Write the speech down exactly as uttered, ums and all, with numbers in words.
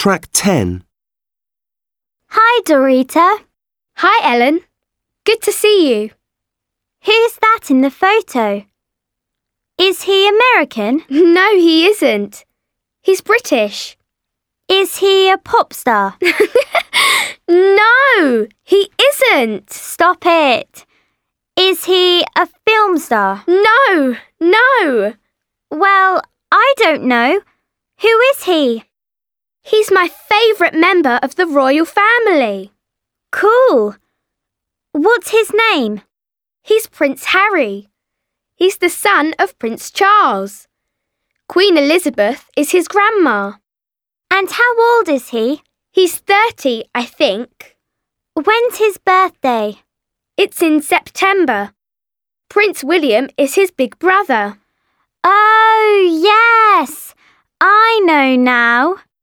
Track ten. Hi, Dorita. Hi, Ellen. Good to see you. Who's that in the photo? Is he American? No, he isn't. He's British. Is he a pop star? No, he isn't. Stop it. Is he a film star? No, no. Well, I don't know. Who is he? He's my favourite member of the royal family. Cool. What's his name? He's Prince Harry. He's the son of Prince Charles. Queen Elizabeth is his grandma. And how old is he? He's thirty, I think. When's his birthday? It's in September. Prince William is his big brother. Oh, yes. I know now.